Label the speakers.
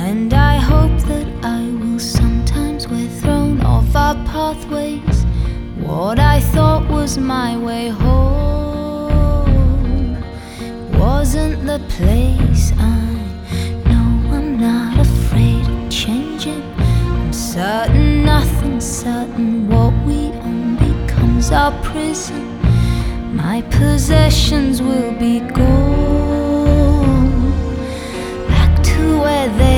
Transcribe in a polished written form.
Speaker 1: And I hope that I will sometimes we're thrown off our pathways. What I thought was my way home wasn't the place. I know I'm not afraid of changing. I'm certain nothing's certain. What we own becomes our prison. My possessions will be gone back to where they